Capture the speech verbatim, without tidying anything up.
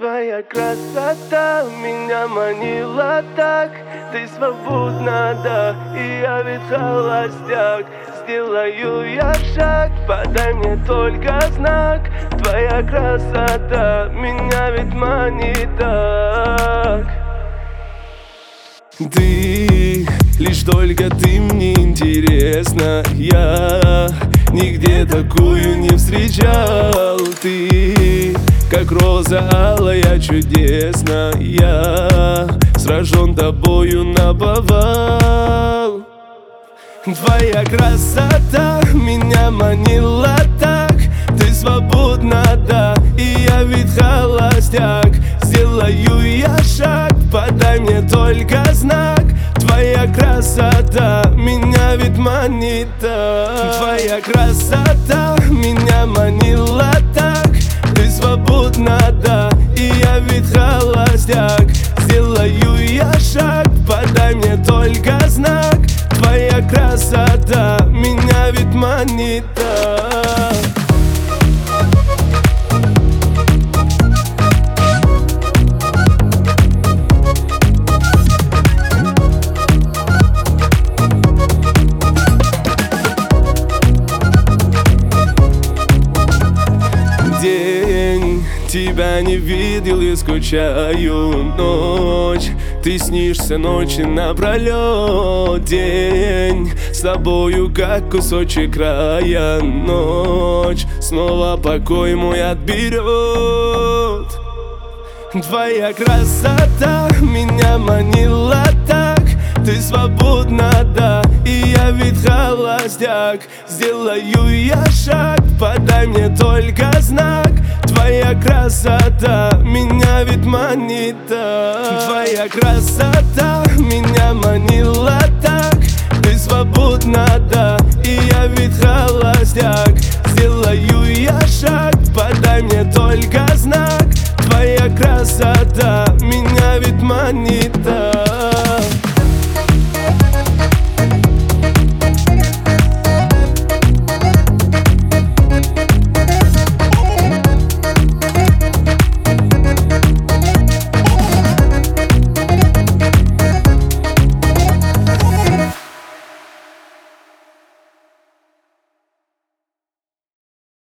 Твоя красота меня манила так. Ты свободна, да, и я ведь холостяк. Сделаю я шаг, подай мне только знак. Твоя красота меня ведь манит так. Ты, лишь только ты мне интересна. Я нигде такую не встречал. Ты, как роза алая, чудесна. Я сражен тобою наповал. Твоя красота меня манила так. Ты свободна, да, и я ведь холостяк. Сделаю я шаг, подай мне только знак. Твоя красота меня ведь манит так. Твоя красота меня манила так. Ты свободна, да, и я ведь холостяк. Сделаю я шаг, подай мне только знак. Твоя красота меня ведь манит так. День, тебя не видел и скучаю. Ночь, ты снишься ночи напролет. День, с тобою как кусочек края. Ночь, снова покой мой отберет. Твоя красота меня манила так. Ты свободна, да, и я ведь холостяк. Сделаю я шаг, подай мне только знак. Твоя красота меня ведь манит так. Твоя красота меня манила так. Ты свободна, да, и я ведь холостяк. Сделаю я шаг, подай мне только знак. Твоя красота меня ведь манит так.